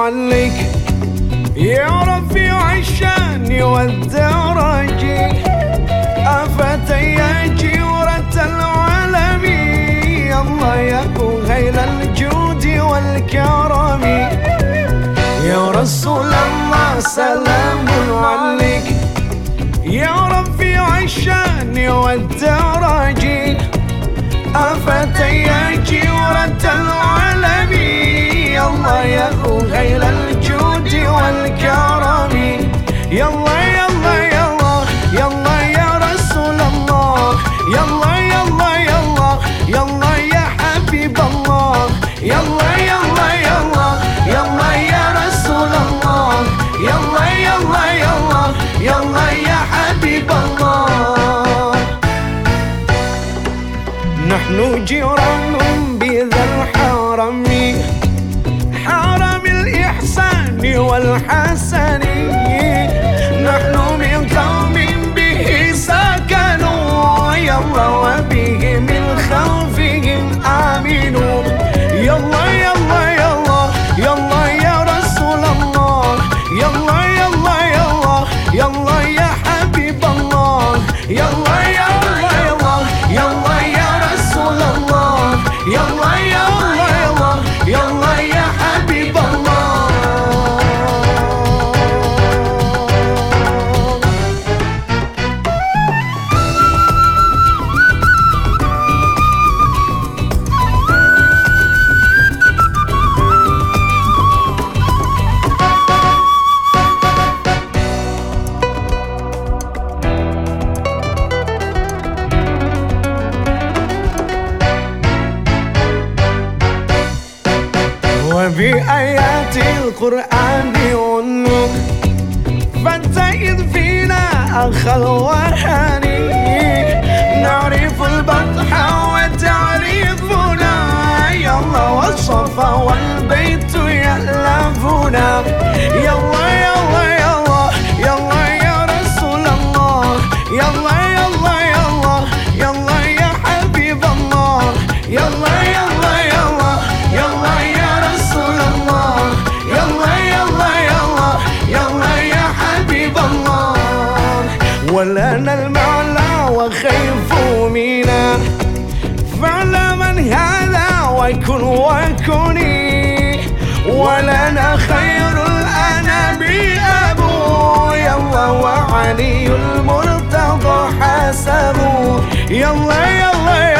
يعليك يا رفيع الشان والدرج، أفتى جيرة العالم الله يكون غير الجود والكرم. يا رسول الله سلام عليك يا رفيع الشان والدرج، أفتى جيرة العالم الله يكون غير الجود والكرم. يلا يلا يلا يلا يا رسول الله، يلا يلا يلا يلا يا حبيب الله، يلا يلا يلا يلا يا رسول الله، يلا يلا يلا يلا يا حبيب الله. نحن جيران بذا الحرم، حرم الإحسان والحسن، نحن من قوم به سكنوا يلا وبه من خوفهم آمنوا. يلا يلا يلا يلا يا رسول الله، يلا يلا يلا يلا يا حبيب الله، يلا يلا يلا يلا يا رسول الله، يلا يلا يلا يلا يا حبيب الله. وبآيات القرآن والنور فانتئذ فينا أخ الوهاني، نعرف البطح وتعرفنا يلا والصفا والبيت يألفنا. يلا يلا يلا يلا يا رسول الله، يلا يلا يلا يلا يا حبيب الله، يلا يلا يلا يلا يا رسول الله، يلا يلا يلا يلا يا حبيب الله. ولنا المعلى وخيف منا فعل من هذا وكن وكني، ولنا خير الأنام أبو يلا وعلي المرتضى حسبه. يلا يلا